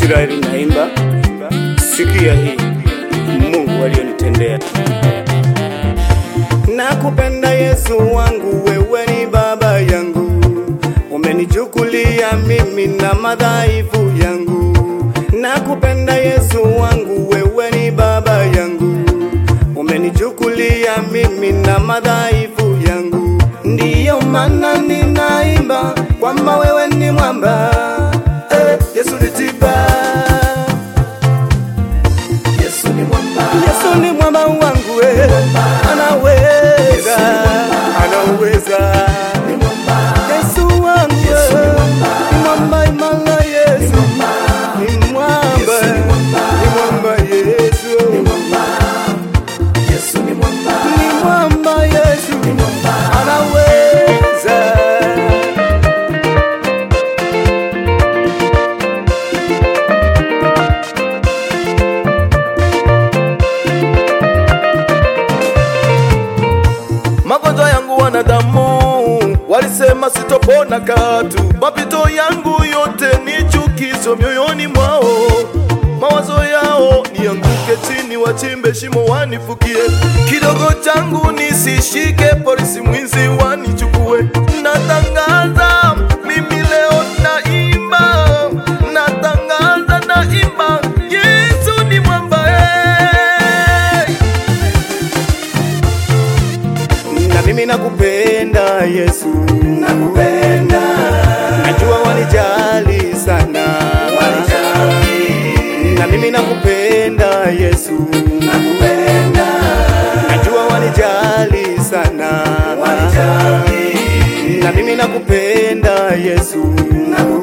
Israeli naimba, sikia hii Mungu alionitendea. Nakupenda Yesu wangu, wewe ni baba yangu, umenichukulia mimi na madhaifu yangu. Nakupenda Yesu wangu, wewe ni baba yangu, umenichukulia mimi na madhaifu yangu. Ndiyo maana ninaimba kwamba wewe ni mwamba, Yesu ni tiba. Yesu ni mwamba, Yesu ni mwamba wangu, anaweza, anaweza. Yesu wangu, ni mwamba imara. Yesu ni mwamba, ni mwamba. Yesu Yesu ni mwamba, ni mwamba. Yesu anaweza. Magonjwa yangu wanadamu walisema sitopona katu, mapito yangu yote ni chukizo mioyoni mwao. Mawazo yao nianguke chini, wachimbe shimo wanifukie, kidogo changu nisishike, polisi mwizi wanichukue. Natangaza mimi leo naimba, natangaza naimba, Yesu ni mwamba. Na mimi nakupenda Yesu, nakupenda. Najua wanijali sana, wanijali. Na mimi nakupenda Yesu, nakupenda. Najua wanijali sana, wanijali. Na mimi nakupenda Yesu, nakupenda.